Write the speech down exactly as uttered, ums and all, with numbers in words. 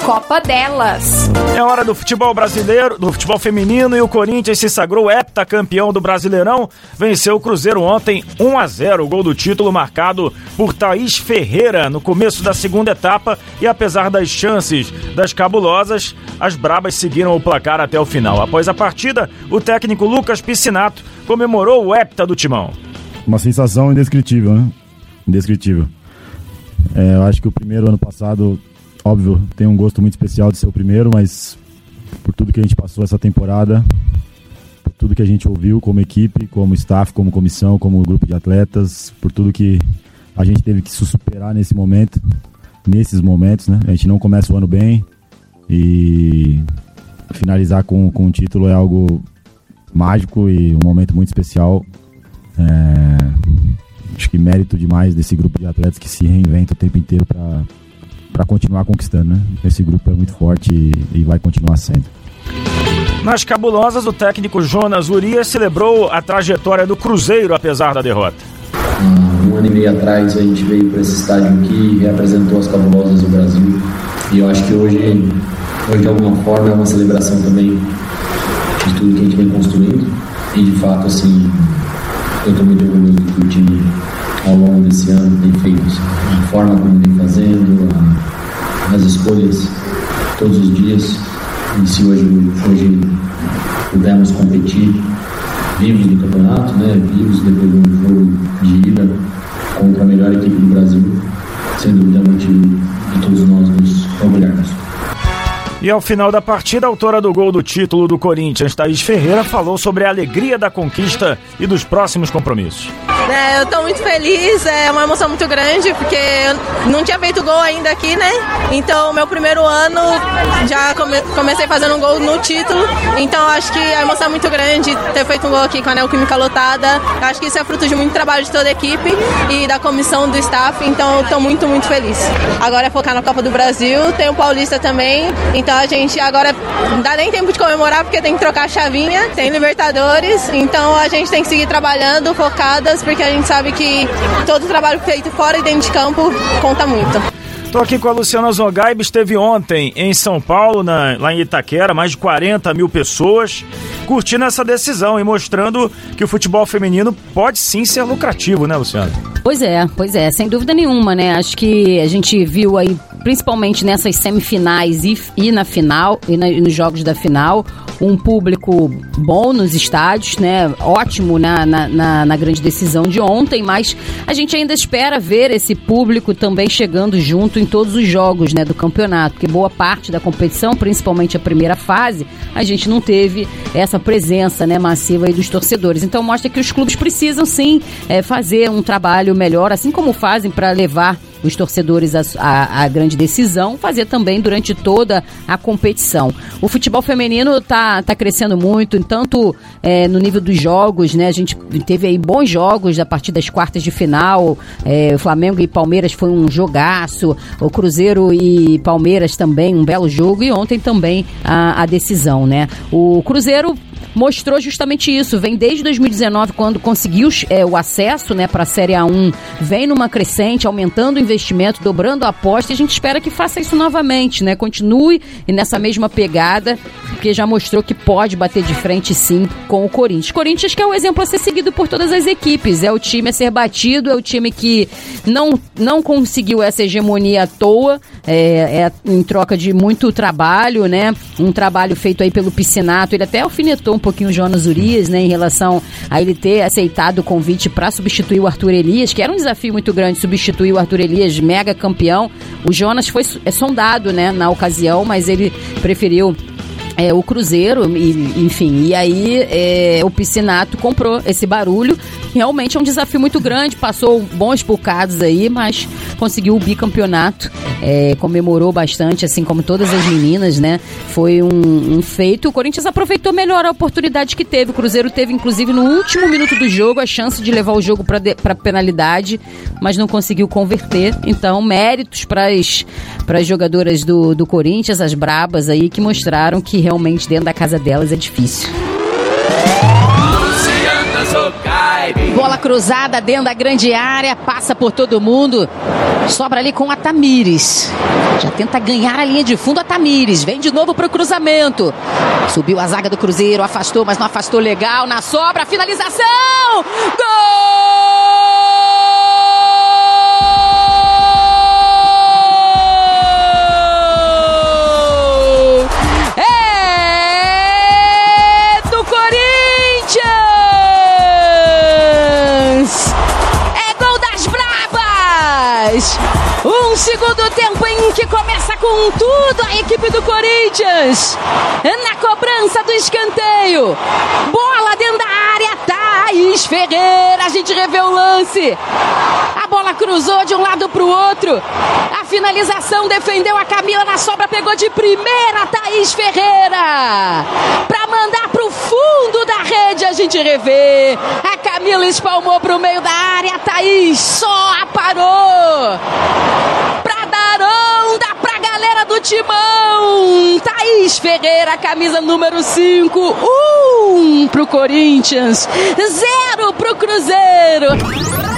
Copa delas. É hora do futebol brasileiro, do futebol feminino, e o Corinthians se sagrou heptacampeão do Brasileirão. Venceu o Cruzeiro ontem um a zero, o gol do título marcado por Thaís Ferreira no começo da segunda etapa, e apesar das chances das cabulosas, as brabas seguiram o placar até o final. Após a partida, o técnico Lucas Piscinato comemorou o hepta do Timão. Uma sensação indescritível, né? Indescritível. É, eu acho que o primeiro ano passado, óbvio, tem um gosto muito especial de ser o primeiro, mas por tudo que a gente passou essa temporada, por tudo que a gente ouviu como equipe, como staff, como comissão, como grupo de atletas, por tudo que a gente teve que se superar nesse momento, nesses momentos, né? A gente não começa o ano bem e finalizar com, com um título é algo mágico e um momento muito especial. É, acho que mérito demais desse grupo de atletas que se reinventa o tempo inteiro para para continuar conquistando, né? Esse grupo é muito forte e, e vai continuar sendo. Nas cabulosas, o técnico Jonas Urias celebrou a trajetória do Cruzeiro apesar da derrota. Um ano e meio atrás a gente veio para esse estádio aqui e representou as cabulosas do Brasil, e eu acho que hoje, hoje de alguma forma é uma celebração também de tudo que a gente vem construindo, e de fato assim eu estou muito orgulhoso do que o time ao longo desse ano tem feito, a forma como vem fazendo, a, as escolhas todos os dias, e se hoje, hoje pudermos competir vivos do campeonato, né, vivos depois de um jogo de ida contra a melhor equipe do Brasil, sem dúvida é motivo de todos nós nos orgulharmos. E ao final da partida, a autora do gol do título do Corinthians, Thaís Ferreira, falou sobre a alegria da conquista e dos próximos compromissos. É, eu tô muito feliz, é uma emoção muito grande, porque eu não tinha feito gol ainda aqui, né? Então, meu primeiro ano, já come- comecei fazendo um gol no título, então acho que a emoção é muito grande ter feito um gol aqui com a Neoquímica lotada. Acho que isso é fruto de muito trabalho de toda a equipe e da comissão do staff, então eu tô muito, muito feliz. Agora é focar na Copa do Brasil, tem o Paulista também, então a gente agora não dá nem tempo de comemorar porque tem que trocar a chavinha, tem Libertadores, então a gente tem que seguir trabalhando, focadas, porque a gente sabe que todo o trabalho feito fora e dentro de campo conta muito. Estou aqui com a Luciana Zongaib, esteve ontem em São Paulo, na, lá em Itaquera, mais de quarenta mil pessoas, curtindo essa decisão e mostrando que o futebol feminino pode sim ser lucrativo, né, Luciana? Pois é, pois é, sem dúvida nenhuma, né? Acho que a gente viu aí, principalmente nessas semifinais e, e na final, e, na, e nos jogos da final, um público bom nos estádios, né? Ótimo na, na, na, na grande decisão de ontem, mas a gente ainda espera ver esse público também chegando junto em todos os jogos, né, do campeonato, porque boa parte da competição, principalmente a primeira fase, a gente não teve essa presença, né, massiva aí dos torcedores. Então mostra que os clubes precisam sim é, fazer um trabalho melhor, assim como fazem para levar os torcedores a, a, a grande decisão, fazer também durante toda a competição. O futebol feminino está tá crescendo muito, tanto é, no nível dos jogos, né? A gente teve aí bons jogos a partir das quartas de final, é, Flamengo e Palmeiras foi um jogaço, o Cruzeiro e Palmeiras também, um belo jogo, e ontem também a, a decisão, né? O Cruzeiro mostrou justamente isso, vem desde dois mil e dezenove, quando conseguiu é, o acesso, né, para a Série A um, vem numa crescente, aumentando o investimento, dobrando a aposta, e a gente espera que faça isso novamente, né, continue nessa mesma pegada, porque já mostrou que pode bater de frente sim com o Corinthians. Corinthians que é o exemplo a ser seguido por todas as equipes, é o time a ser batido, é o time que não, não conseguiu essa hegemonia à toa, é, é em troca de muito trabalho, né, um trabalho feito aí pelo Piscinato, ele até alfinetou um pouquinho o Jonas Urias, né, em relação a ele ter aceitado o convite para substituir o Arthur Elias, que era um desafio muito grande substituir o Arthur Elias, mega campeão. O Jonas foi é, sondado, né, na ocasião, mas ele preferiu É, o Cruzeiro, e, enfim, e aí é, o Piscinato comprou esse barulho. Realmente é um desafio muito grande, passou bons bocados aí, mas conseguiu o bicampeonato, é, comemorou bastante, assim como todas as meninas, né? Foi um, um feito. O Corinthians aproveitou melhor a oportunidade que teve. O Cruzeiro teve, inclusive, no último minuto do jogo, a chance de levar o jogo para penalidade, mas não conseguiu converter. Então, méritos para as jogadoras do, do Corinthians, as brabas aí, que mostraram que realmente dentro da casa delas é difícil. Bola cruzada dentro da grande área, passa por todo mundo. Sobra ali com a Tamires. Já tenta ganhar a linha de fundo a Tamires. Vem de novo pro cruzamento. Subiu a zaga do Cruzeiro, afastou, mas não afastou legal. Na sobra, finalização! Gol! Um segundo tempo em que começa com tudo a equipe do Corinthians. Na cobrança do escanteio. Bola dentro da área. Thaís Ferreira. A gente revê o lance. A bola cruzou de um lado para o outro. A finalização defendeu a Camila na sobra. Pegou de primeira Thaís Ferreira. Para mandar para o fundo da rede. A gente revê. A Camila espalmou para o meio da área. A Thaís só aparou. Pra dar onda pra galera do Timão. Thaís Ferreira, camisa número cinco. Um pro Corinthians, zero pro Cruzeiro.